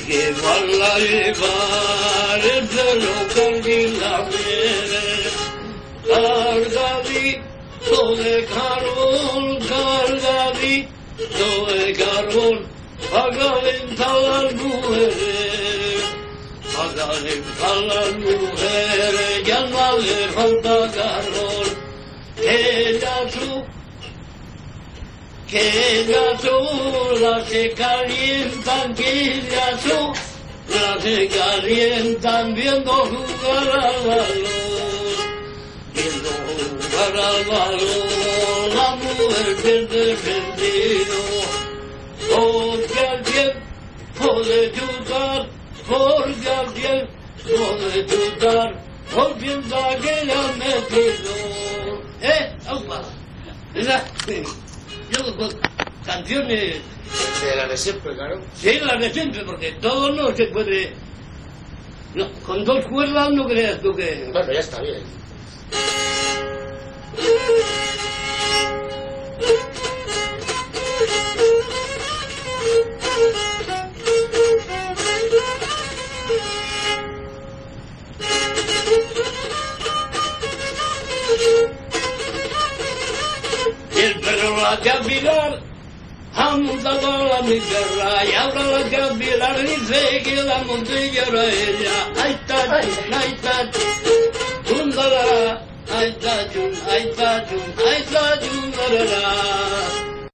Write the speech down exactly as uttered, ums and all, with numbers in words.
que balla llevar el pelo con la miel. Cargadito de carbón, cargadito de carbón, a calentar las mujeres, a calentar las mujeres, ya no hace falta carbón, que ya tú, que ya tú, las se calientan, que ya tú, las se calientan viendo jugar al balón, viendo jugar al balón, la mujer pierde el sentido, porque al tiempo de chutar, porque al tiempo de chutar, por piensa que le han metido. ¿Eh? ¡Aupa! ¿Verdad? Yo con canciones... De la de siempre, claro. Sí, las de siempre, porque todo no se puede... No, con dos cuerdas no creas tú que... Bueno, ya está bien. El perro la capilar ha montado a la mi perra y ahora la capilar dice que la montilla era ella. Ahí está, ahí está, chundara, ahí está, ahí está, ahí está, chundara.